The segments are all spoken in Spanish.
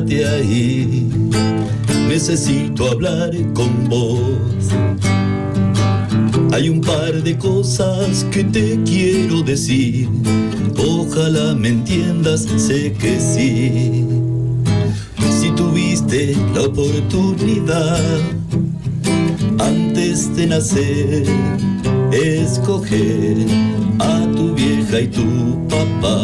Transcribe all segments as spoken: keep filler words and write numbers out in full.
quédate ahí, necesito hablar con vos. Hay un par de cosas que te quiero decir, ojalá me entiendas, sé que sí. Si tuviste la oportunidad antes de nacer, escoger a tu vieja y tu papá.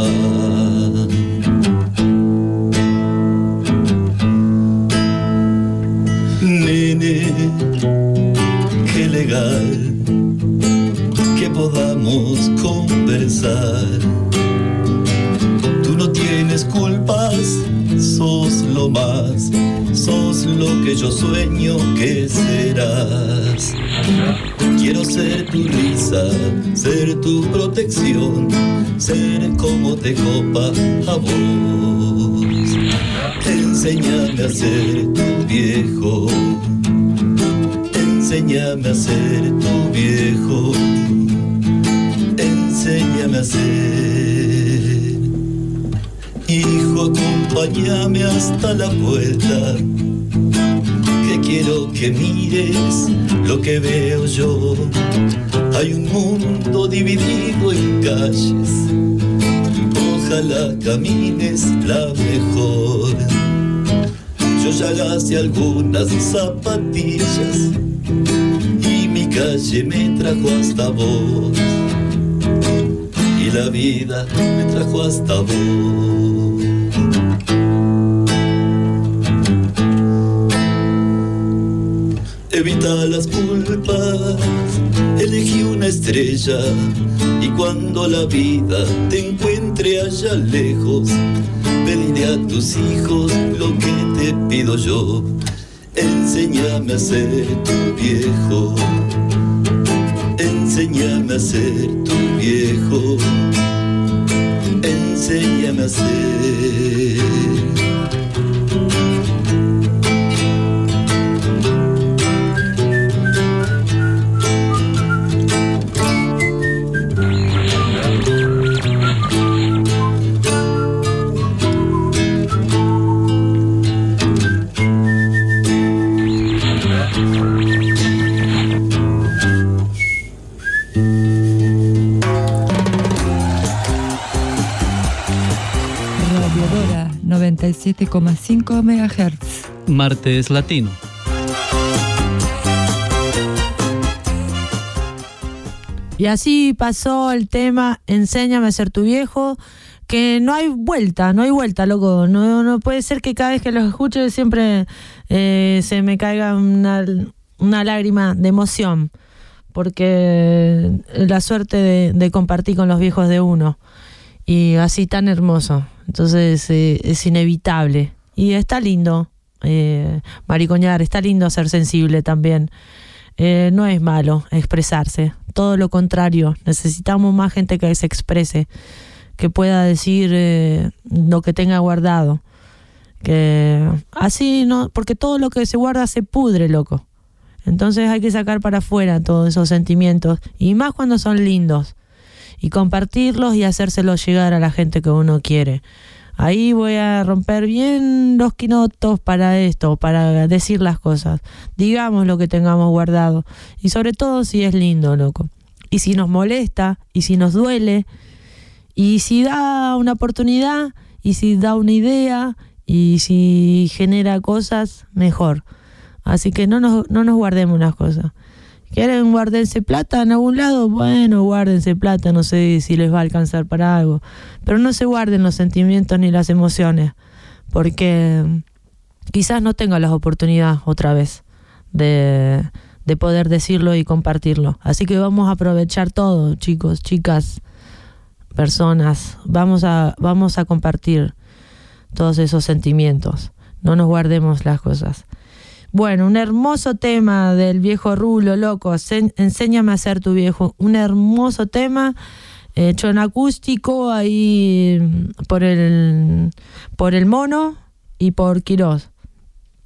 Nene, qué legal que podamos conversar. Tú no tienes culpas, sos lo más, sos lo que yo sueño que serás. Quiero ser tu risa, ser tu protección, ser como te copa a vos. Enséñame a ser tu viejo, enséñame a ser tu viejo, enséñame a ser. Hijo, acompáñame hasta la puerta, que quiero que mires lo que veo yo. Hay un mundo dividido en calles, ojalá camines la mejor. Yo ya gasté algunas zapatillas y mi calle me trajo hasta vos, y la vida me trajo hasta vos. Evita las culpas, elegí una estrella, y cuando la vida te encuentre allá lejos, pediré a tus hijos lo que te pido yo. Enséñame a ser tu viejo, enséñame a ser tu viejo, enséñame a ser. noventa y siete coma cinco megahertz. Martes Latino. Y así pasó el tema Enséñame a ser tu viejo, que no hay vuelta, no hay vuelta, loco. No, no puede ser que cada vez que lo escucho siempre eh, se me caiga una, una lágrima de emoción, porque la suerte de, de compartir con los viejos de uno, y así tan hermoso. Entonces eh, es inevitable. Y está lindo eh, maricoñar, está lindo ser sensible también. Eh, no es malo expresarse, todo lo contrario. Necesitamos más gente que se exprese, que pueda decir eh, lo que tenga guardado. Que así no, porque todo lo que se guarda se pudre, loco. Entonces hay que sacar para afuera todos esos sentimientos, y más cuando son lindos, y compartirlos y hacérselos llegar a la gente que uno quiere. Ahí voy a romper bien los quinotos para esto, para decir las cosas. Digamos lo que tengamos guardado, y sobre todo si es lindo, loco. Y si nos molesta, y si nos duele, y si da una oportunidad, y si da una idea, y si genera cosas, mejor. Así que no nos, no nos guardemos las cosas. ¿Quieren guardarse plata en algún lado? Bueno, guárdense plata, no sé si les va a alcanzar para algo. Pero no se guarden los sentimientos ni las emociones, porque quizás no tenga las oportunidades otra vez de, de poder decirlo y compartirlo. Así que vamos a aprovechar todo, chicos, chicas, personas. Vamos a, vamos a compartir todos esos sentimientos. No nos guardemos las cosas. Bueno, un hermoso tema del viejo Rulo, loco. Enséñame a ser tu viejo. Un hermoso tema hecho en acústico ahí por el, por el Mono y por Quirós.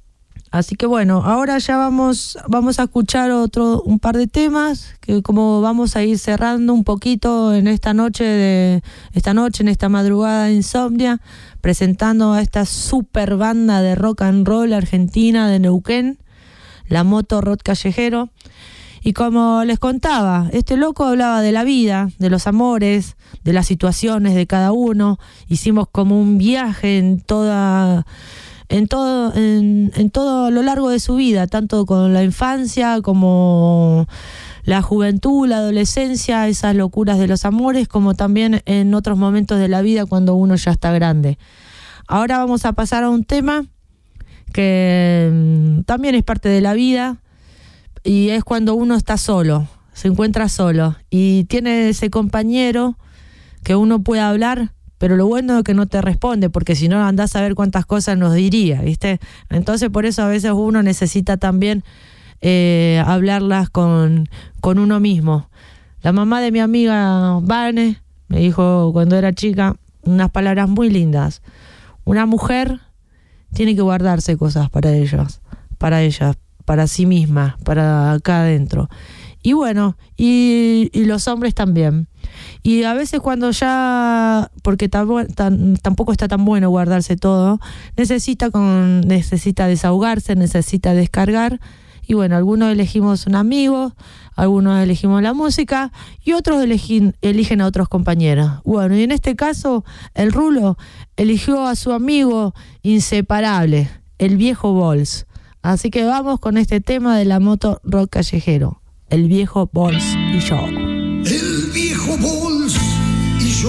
Así que bueno, ahora ya vamos, vamos a escuchar otro, un par de temas, que como vamos a ir cerrando un poquito en esta noche, de esta noche, en esta madrugada de Insomnia, presentando a esta super banda de rock and roll argentina de Neuquén, la Moto Rock Callejero. Y como les contaba, este loco hablaba de la vida, de los amores, de las situaciones de cada uno. Hicimos como un viaje en toda... En todo, en, en todo lo largo de su vida, tanto con la infancia como la juventud, la adolescencia, esas locuras de los amores, como también en otros momentos de la vida cuando uno ya está grande. Ahora vamos a pasar a un tema que mmm, también es parte de la vida y es cuando uno está solo, se encuentra solo y tiene ese compañero que uno puede hablar, pero lo bueno es que no te responde, porque si no andás a ver cuántas cosas nos diría, ¿viste? Entonces por eso a veces uno necesita también eh, hablarlas con, con uno mismo. La mamá de mi amiga Vane me dijo cuando era chica unas palabras muy lindas. Una mujer tiene que guardarse cosas para ellos, para ella, para sí misma, para acá adentro. Y bueno, y, y los hombres también. Y a veces cuando ya, porque tam, tam, tampoco está tan bueno guardarse todo, necesita, con, necesita desahogarse, necesita descargar. Y bueno, algunos elegimos un amigo, algunos elegimos la música y otros eligen, eligen a otros compañeros. Bueno, y en este caso, el Rulo eligió a su amigo inseparable, el viejo Bols. Así que vamos con este tema de la Moto Rock Callejero. El viejo Bols y yo. El viejo Bols y yo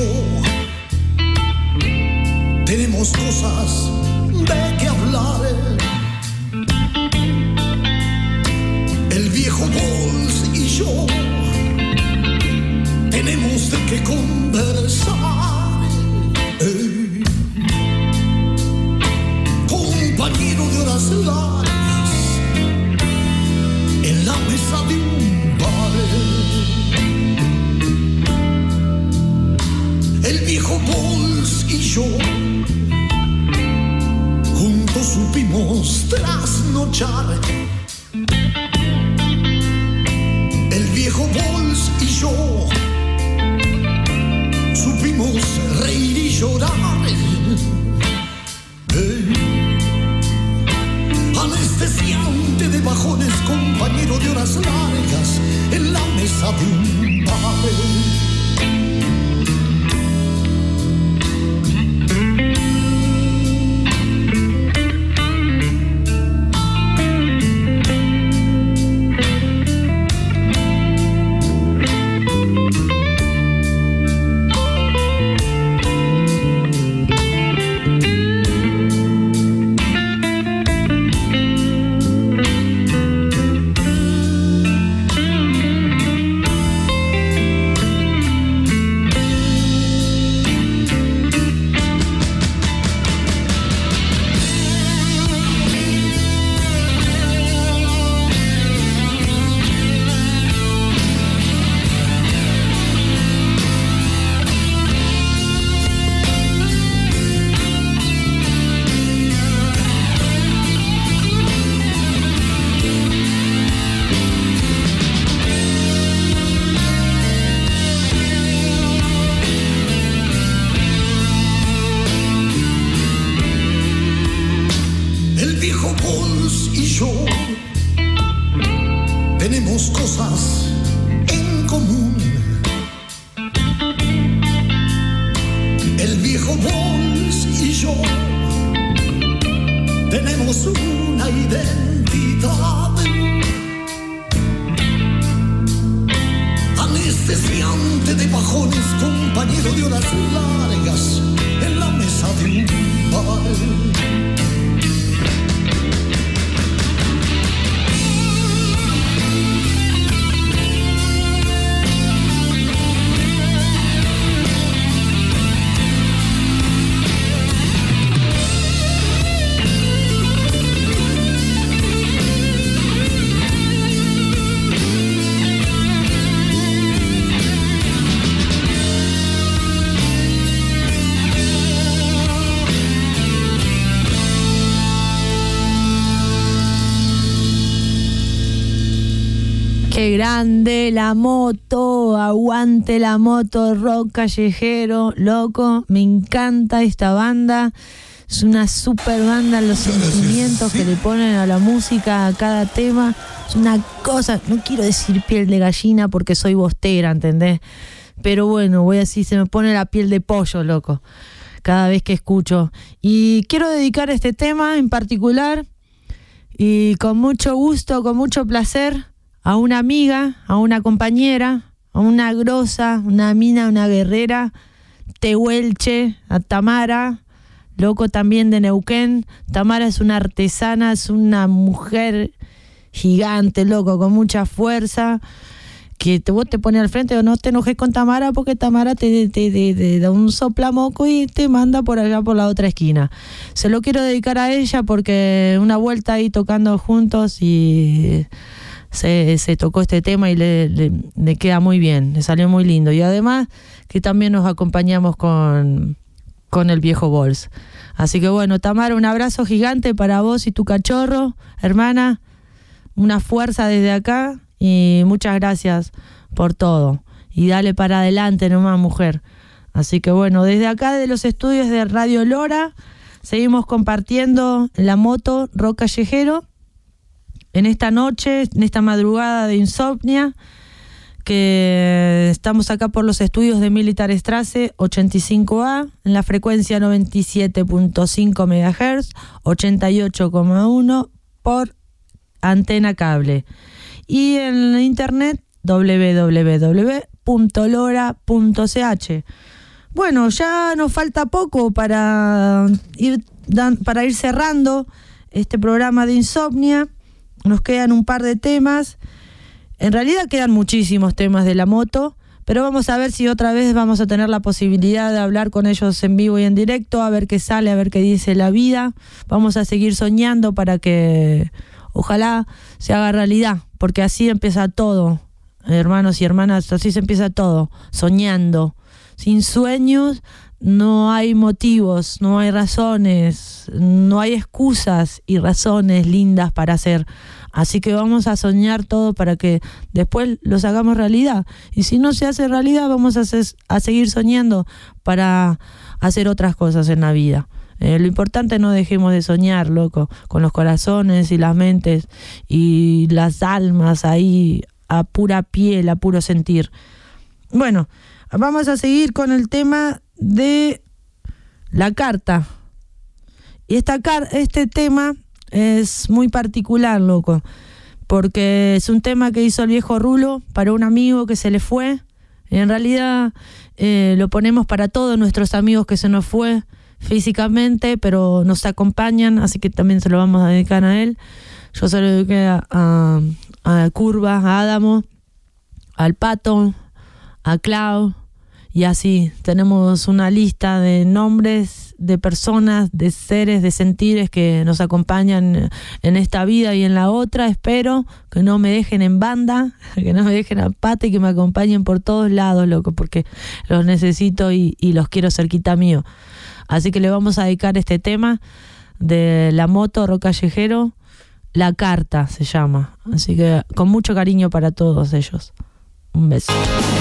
tenemos cosas de que hablar. El viejo Bols y yo tenemos de qué conversar. Eh. Compañero de horas largas en la mesa de un bar. El viejo Bols y yo juntos supimos trasnochar. El viejo Bols y yo supimos reír y llorar. Eh. Anestesiante de bajones, compañero de horas largas en la mesa de un bar. Qué grande la moto, aguante la moto, rock callejero, loco, me encanta esta banda. Es una super banda, los sentimientos que le ponen a la música, a cada tema. Es una cosa, no quiero decir piel de gallina porque soy bostera, ¿entendés? Pero bueno, voy así, se me pone la piel de pollo, loco, cada vez que escucho. Y quiero dedicar este tema en particular, y con mucho gusto, con mucho placer, a una amiga, a una compañera, a una grosa, una mina, una guerrera, tehuelche, a Tamara, loco también de Neuquén. Tamara es una artesana, es una mujer gigante, loco, con mucha fuerza, que te, vos te pones al frente o no te enojes con Tamara, porque Tamara te, te, te, te da un soplamoco y te manda por allá por la otra esquina. Se lo quiero dedicar a ella porque una vuelta ahí tocando juntos y se, se tocó este tema y le, le, le queda muy bien, le salió muy lindo. Y además que también nos acompañamos con, con el viejo Bols. Así que bueno, Tamara, un abrazo gigante para vos y tu cachorro, hermana. Una fuerza desde acá y muchas gracias por todo. Y dale para adelante nomás, mujer. Así que bueno, desde acá de los estudios de Radio Lora, seguimos compartiendo la moto rock callejero en esta noche, en esta madrugada de insomnia, que estamos acá por los estudios de Militaresstraße ochenta y cinco A, en la frecuencia noventa y siete punto cinco megahertz, ochenta y ocho coma uno por Antena Cable. Y en internet doble u doble u doble u punto lora punto c h. Bueno, ya nos falta poco para ir, dan, para ir cerrando este programa de Insomnia. Nos quedan un par de temas. En realidad quedan muchísimos temas de la moto, pero vamos a ver si otra vez vamos a tener la posibilidad de hablar con ellos en vivo y en directo, a ver qué sale, a ver qué dice la vida. Vamos a seguir soñando para que ojalá se haga realidad, porque así empieza todo, hermanos y hermanas, así se empieza todo, soñando. Sin sueños no hay motivos, no hay razones, no hay excusas y razones lindas para hacer. Así que vamos a soñar todo para que después los hagamos realidad. Y si no se hace realidad, vamos a, hacer, a seguir soñando para hacer otras cosas en la vida. Eh, lo importante, no dejemos de soñar, loco, con los corazones y las mentes y las almas ahí a pura piel, a puro sentir. Bueno, vamos a seguir con el tema de la carta. Y esta car- este tema es muy particular, loco, porque es un tema que hizo el viejo Rulo para un amigo que se le fue. En realidad eh, lo ponemos para todos nuestros amigos que se nos fue físicamente, pero nos acompañan, así que también se lo vamos a dedicar a él. Yo se lo dediqué a, a, a Curva, a Adamo, al Pato, a Clau, y así tenemos una lista de nombres, de personas, de seres, de sentires que nos acompañan en esta vida y en la otra. Espero que no me dejen en banda, que no me dejen a pata y que me acompañen por todos lados, loco, porque los necesito y, y los quiero cerquita mío. Así que le vamos a dedicar este tema de la moto rock callejero, La Carta se llama. Así que con mucho cariño para todos ellos. Un beso.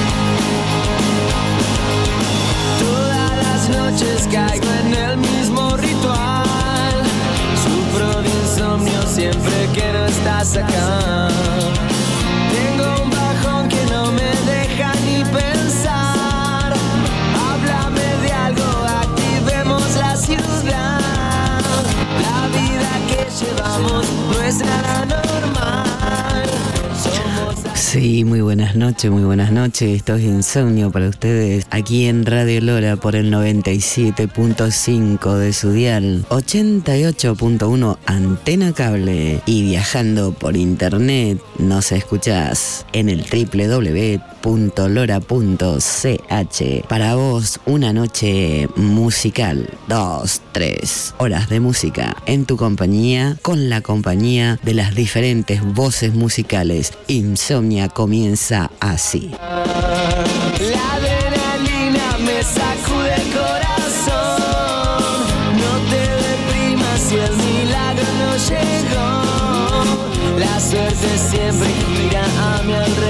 Todas las noches caigo en el mismo ritual. Sufro de insomnio siempre que no estás acá. Tengo un bajón que no me deja ni pensar. Háblame de algo, activemos la ciudad. La vida que llevamos no es nada normal. Somos... Sí, muy buenas noches, muy buenas noches. Esto es Insomnio para ustedes aquí en Radio Lora por el noventa y siete punto cinco de su dial, ochenta y ocho punto uno Antena Cable, y viajando por internet nos escuchás en el doble u doble u doble u punto lora punto c h. Para vos, una noche musical, dos, tres horas de música en tu compañía, con la compañía de las diferentes voces musicales. Insomnia comienza así. La adrenalina me sacude el corazón. No te deprimas si el milagro no llegó. La suerte siempre gira a mi alrededor.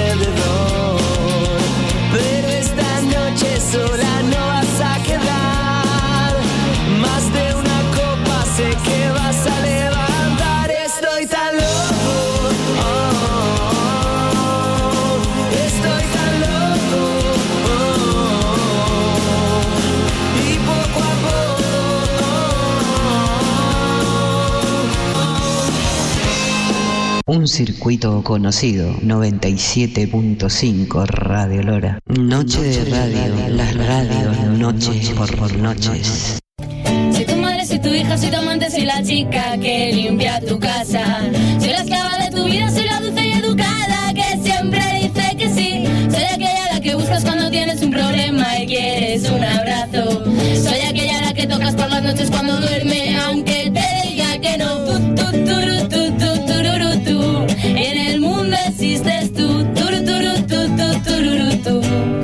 Un circuito conocido, noventa y siete punto cinco Radio Lora. Noche de radio, las radios, noches por noches. Soy tu madre, soy tu hija, soy tu amante, soy la chica que limpia tu casa. Soy la esclava de tu vida, soy la dulce y educada que siempre dice que sí. Soy aquella a la que buscas cuando tienes un problema y quieres un abrazo. Soy aquella a la que tocas por las noches cuando duerme, aunque te diga que no. Tu, tu, turu, tu, tu, tururu, tu. En el mundo existes tú, turu, turu, tu, tu, tururu, tú.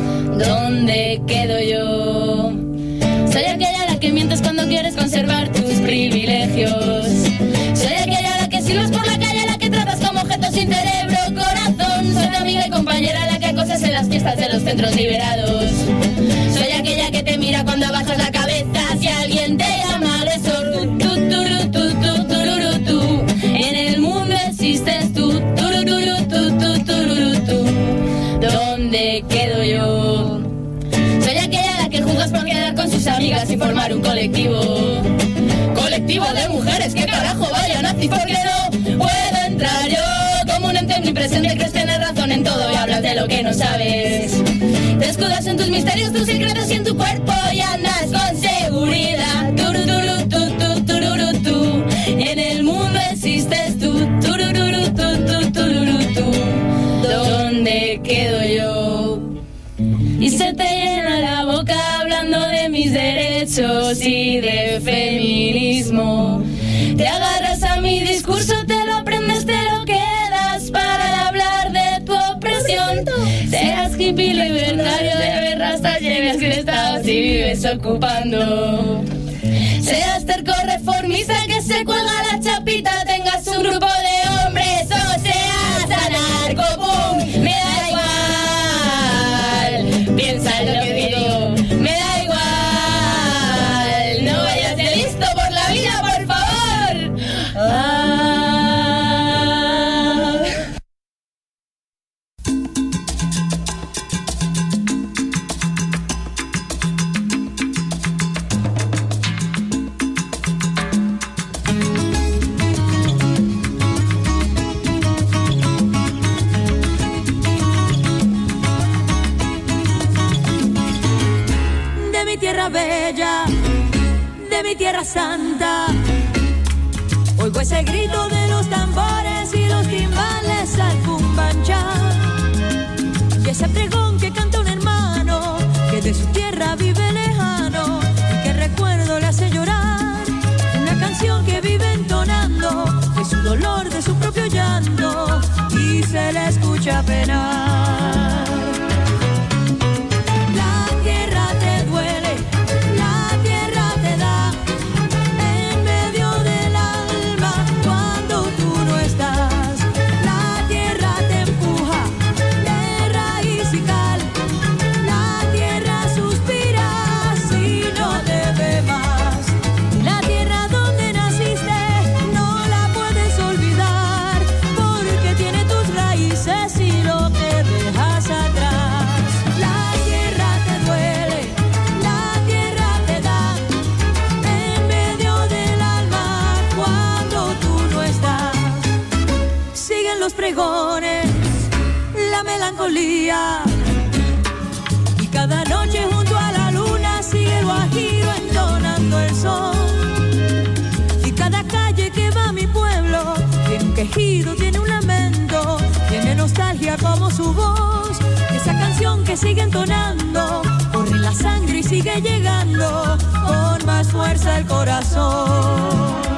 ¿Dónde quedo yo? Soy aquella a la que mientes cuando quieres conservar tus privilegios. Soy aquella a la que silbas por la calle, a la que tratas como objeto sin cerebro, corazón. Soy tu amiga y compañera a la que acosas en las fiestas de los centros liberados. Soy aquella que te mira cuando bajas la cabeza si alguien te llama agresor. Tu, tu, turu, tu, tu, tururu, tú. En el mundo existes tú, tururu, tu, tu, tururu, tú. ¿Dónde quedo yo? Soy aquella a la que juzgas por quedar con sus amigas y formar un colectivo. Colectivo de mujeres, que carajo vaya nazi, porque no puedo entrar yo. Como un ente omnipresente crees tener razón en todo y hablas de lo que no sabes. Te escudas en tus misterios, tus secretos y en tu cuerpo y andas con seguridad. Turu, turu, tu, tu, tururu, tú. En el mundo existes tú, turururu, tu, tu, tururu, tú. ¿Dónde quedo yo? Y se te llena la boca hablando de mis derechos y de feminismo. Te agarras a mi discurso, te lo aprendes, te lo quedas para hablar de tu opresión. Seas hippie, libertario, de ver rastas, lleves crestados y vives ocupando. Seas terco, reformista, que se cuelga la chapita, tengas un grupo de hombres o seas anarco, ¡pum! Me da igual. Piensa en lo que digo, me da igual. No vayas de listo por la vida, por favor. Ah. Tierra bella, de mi tierra santa, oigo ese grito de los tambores y los timbales al cumbanchá, y ese pregón que canta un hermano que de su tierra vive lejano y que recuerdo le hace llorar, una canción que vive entonando de su dolor, de su propio llanto, y se le escucha penar. Pregones, la melancolía, y cada noche junto a la luna sigue el guajiro entonando el sol, y cada calle que va a mi pueblo tiene un quejido, tiene un lamento, tiene nostalgia como su voz, esa canción que sigue entonando, corre la sangre y sigue llegando con más fuerza el corazón.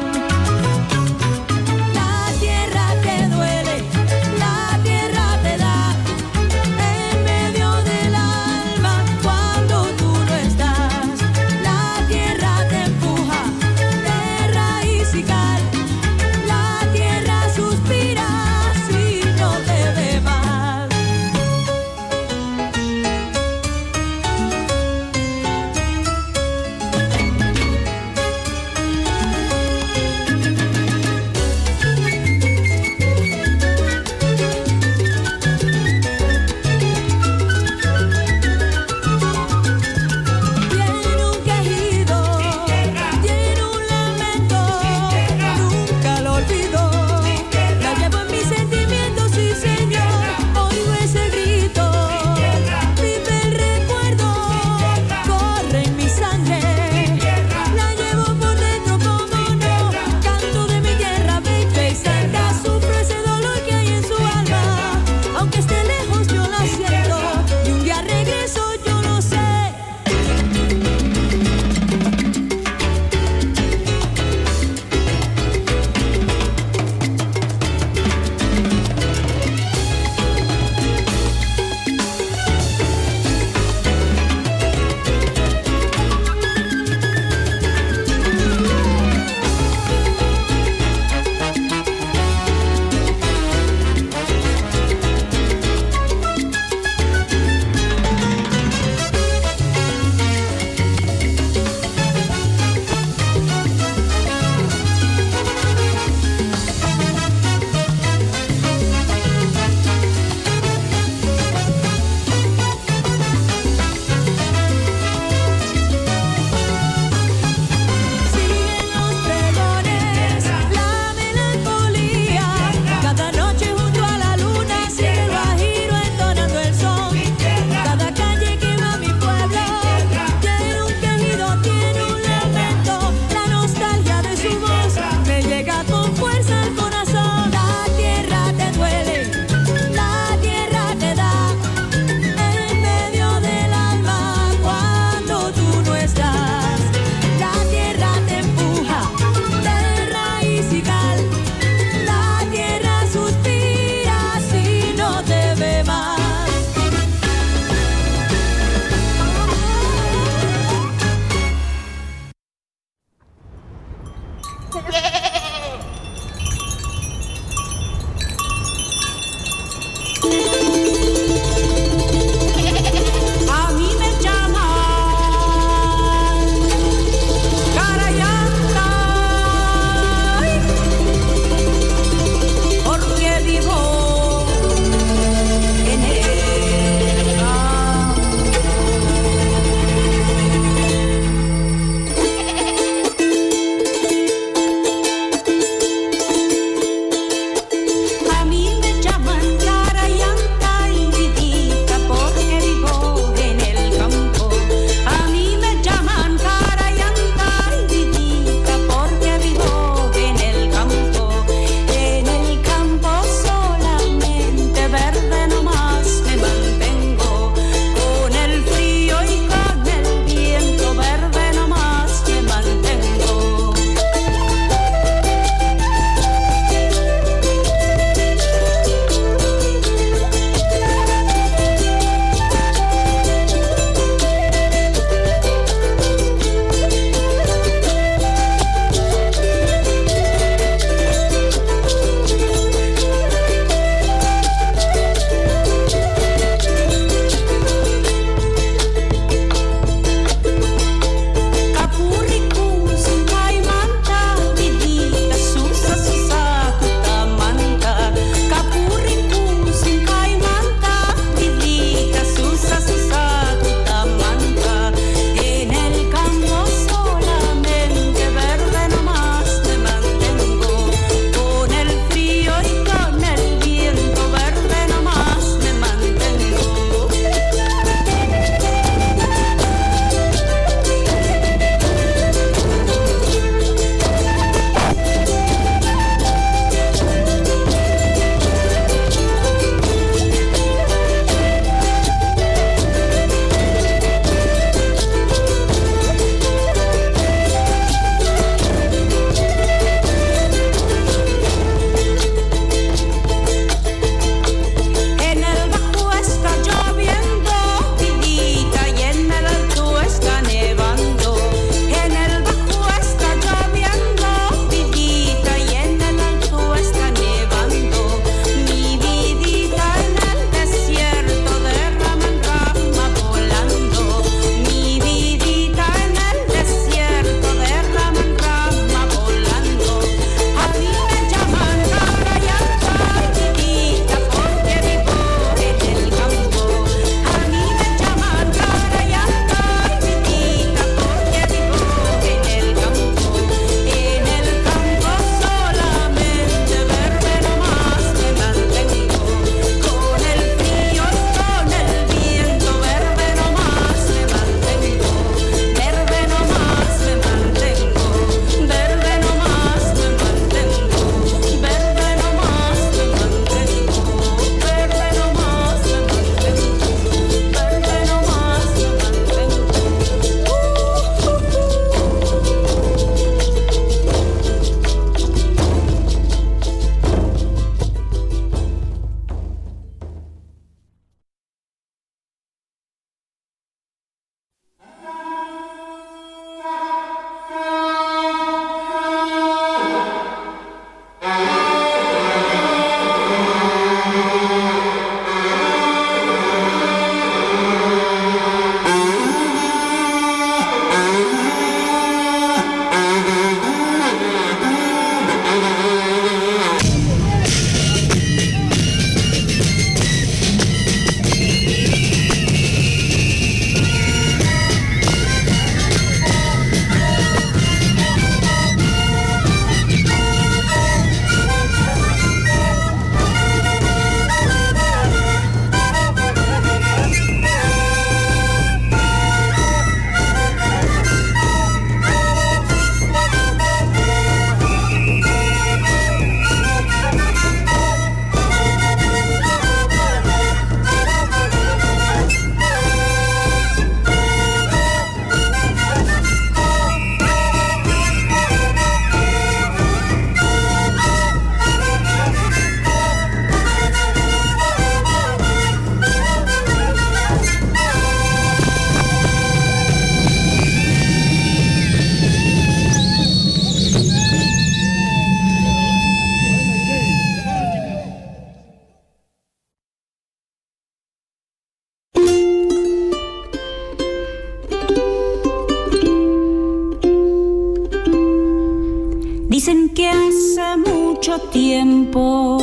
Dicen que hace mucho tiempo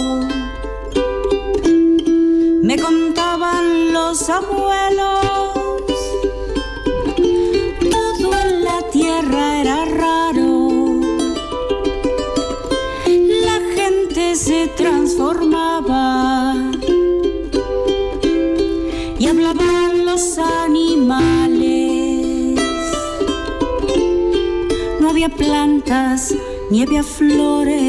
me contaban los abuelos, todo en la tierra era raro, la gente se transformaba y hablaban los animales, no había plantas ni había flores.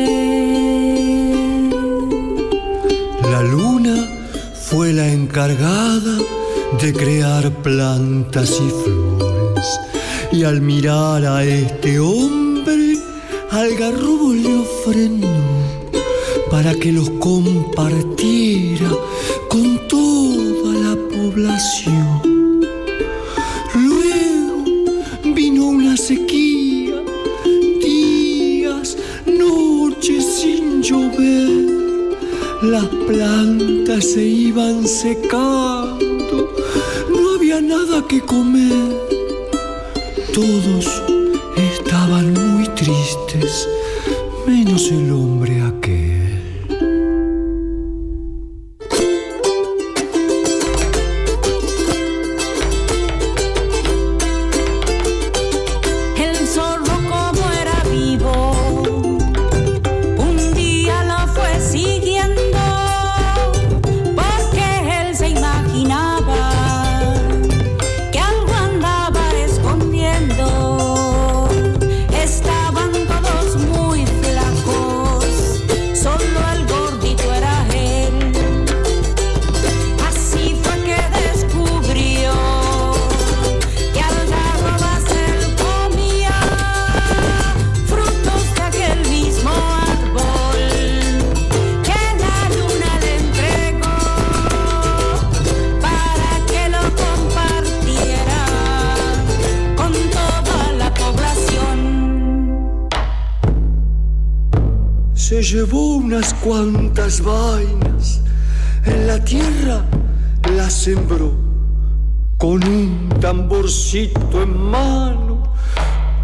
La luna fue la encargada de crear plantas y flores, y al mirar a este hombre, Algarrobo le ofrendó para que los compartiera con toda la población. Luego vino una sequía, días, noches sin llover. Las plantas se iban secando, no había nada que comer. Todos estaban muy tristes, menos el hombre aquel. El zorro como era vivo, un día lo fue siguiendo, porque él se imaginaba que algo andaba escondiendo. Estaban todos muy flacos, solo el gordito era él. Así fue que descubrió que algarrobas él comía, frutos de aquel mismo árbol que la luna le entregó para que lo compartiera con toda la población. Se llevó unas cuantas vainas, en la tierra las sembró, con un tamborcito en mano